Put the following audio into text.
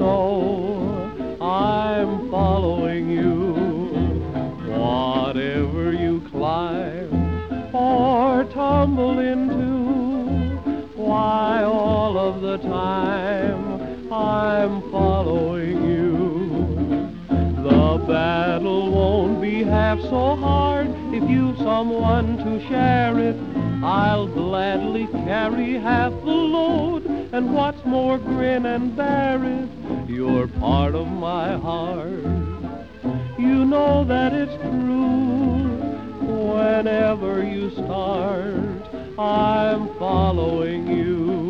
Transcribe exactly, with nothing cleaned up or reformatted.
know I'm following you. Whatever you climb or tumble into, why, all of the time I'm following you. The battle won't be half so hard if you've someone to share it. I'll gladly carry half the load, and what's more, grin and bear it. You're part of my heart. You know that it's true. Whenever you start, I'm following you.